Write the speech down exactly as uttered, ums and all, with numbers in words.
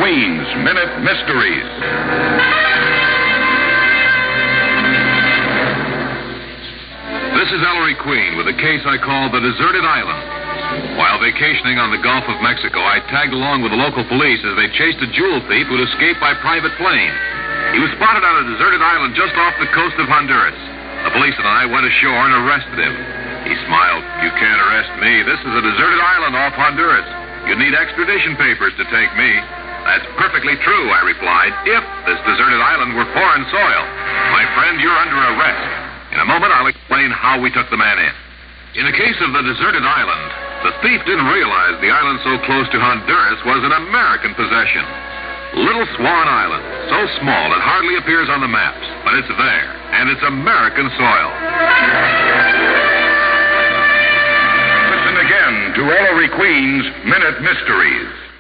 Queen's Minute Mysteries. This is Ellery Queen with a case I call The Deserted Island. While vacationing on the Gulf of Mexico, I tagged along with the local police as they chased a jewel thief who'd escaped by private plane. He was spotted on a deserted island just off the coast of Honduras. The police and I went ashore and arrested him. He smiled. "You can't arrest me. This is a deserted island off Honduras. You'd need extradition papers to take me." "That's perfectly true," I replied, "if this deserted island were foreign soil. My friend, you're under arrest. In a moment, I'll explain how we took the man in. In the case of the deserted island, the thief didn't realize the island so close to Honduras was an American possession. Little Swan Island, so small it hardly appears on the maps, but it's there, and it's American soil." Listen again to Ellery Queen's Minute Mysteries.